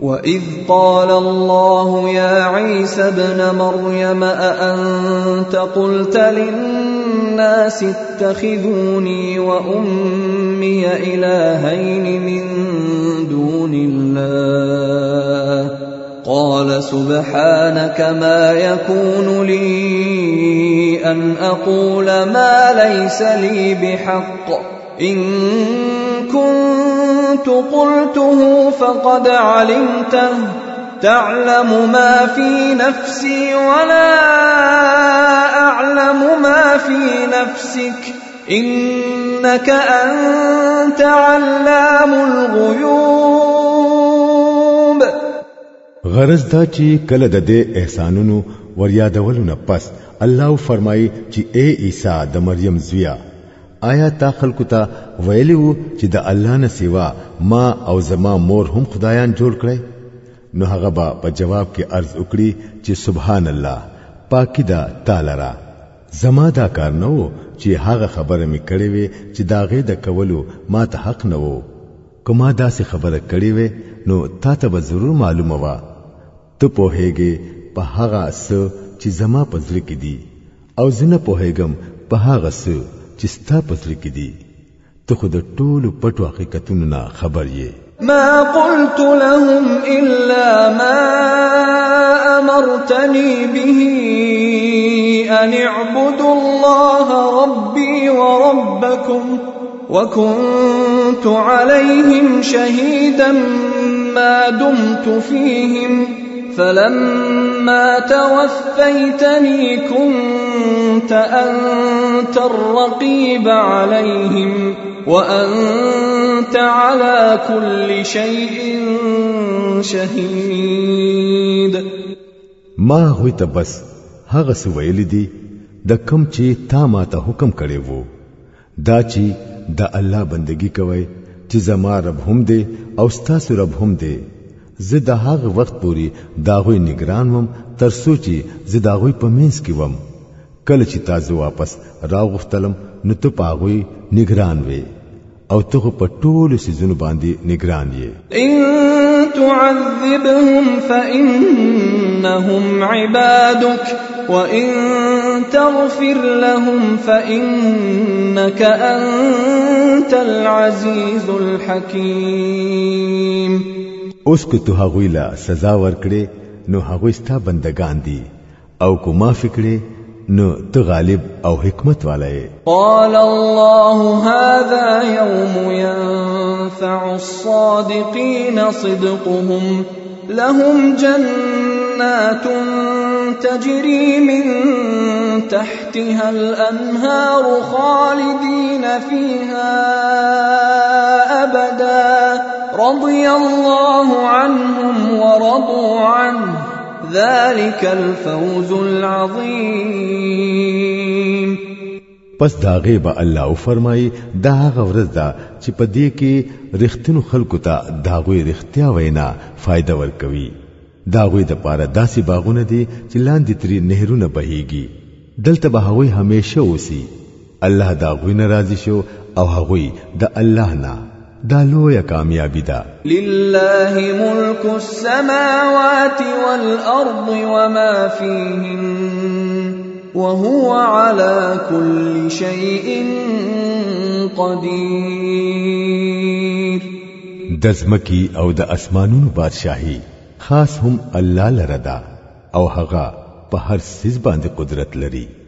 وَإِذْ قَالَ اللَّهُ يَا عِيسَى ابْنَ مَرْيَمَ أَأَنْتَ قُلْتَ لِلنَّاسِ اتَّخِذُونِي وَأُمِّيَ إِلَٰهَيْنِ مِن دُونِ اللَّهِ قَالَ سُبْحَانَكَ مَا يَكُونُ لِي أَنْ أَقُولَ مَا لَيْسَ لِي بِحَقٍّ إِن كُنتُ قُلْتُهُ فَقَدْ عَلِمْتَهُ تَعْلَمُ مَا فِي نَفْسِي وَلَا أَعْلَمُ مَا فِي نَفْسِكَ إِنَّكَ أَنْتَ عَلَّامُ الْغُيُوبِ. غرض دا چې کله د دې احسانونو وریادولو نه پس الله فرمایي چې اے عیسی د مریم زویا آیا تا خلکو ته ویلو چې د الله نه سوا ما او زما مور هم خدایان جوړ کړي؟ نو هغه په جواب کې عرض وکړي چې سبحان الله، پاکی دا تعالی را، زما دا کار نه وو چې هغه خبره مې کړې وي چې داغه د کولو ما ته حق نه وو. کومه داسې خبره کړې وي نو تا ته به ضرور معلومه وا. ته پوهېږې په هغه څه چې زما په زړه کې دي او زه نه پوهېږم په هغه څه چې ستا په زړه کې دي. ته خو د ټولو پټو حقیقتونو نه خبر یې. ما قلت لهم إلا ما أمرتني به أن اعبدوا الله ربي وربكم وكنت عليهم شهيدا ما دمت فيهم فلما توفيتني كنت أنت الرقيب عليهم وأنت على كل شيء شهيد. ما هوی ته بس هغه څه ویل دي د کم چې تا ما ته حکم کړی وو، دا چې د الله بندگی کوي چې زما رب هم دی او ستاسو رب هم دی. زه د هغه وخت پورې داغوی نگران وم تر څو چې زه داغوی په منځ کې وم. کله چې تاسو واپس راغفتلم نو ته پاغوی نگران وې او ته په ټولو سيزونو باندې نگران یې. ان تعذبهم فإنهم عبادك وإن تغفر لهم فإنك أنت العزيز الحكيم. اوس که ته هغوی لا سزا ورکړې نو هغوی ستا بندگان دي او کو معافي کړې نو ته غالب او حکمت والا یې. قال الله هذا يوم ينفع الصادقين صدقهم لهم جنات تجري من تحتها الأنهار خالدين فيها أبدا رضي الله عنهم ورضوا عنه ذلك الفوز العظيم. پس داغه به الله فرمایي دا هغه ورځ ده چې په دې کې رښتینو خلکو ته داغوی رښتیا وینا فائدہ ورکوي. داغوی د پاره داسې باغونه دي چې لاندې تری نهرونه بهيږي، دلته به هغوی همیشه اوسي. الله داغوی ناراضي شو او هغوی د الله نه. دا لویه کامیابی ده. لله ملك السماوات والأرض وما فيهن وهو على كل شيء قدير. د ځمکې او د اسمانونو بادشاہي خاص هم الله لره ده او هغه په هر څه باندې قدرت لري.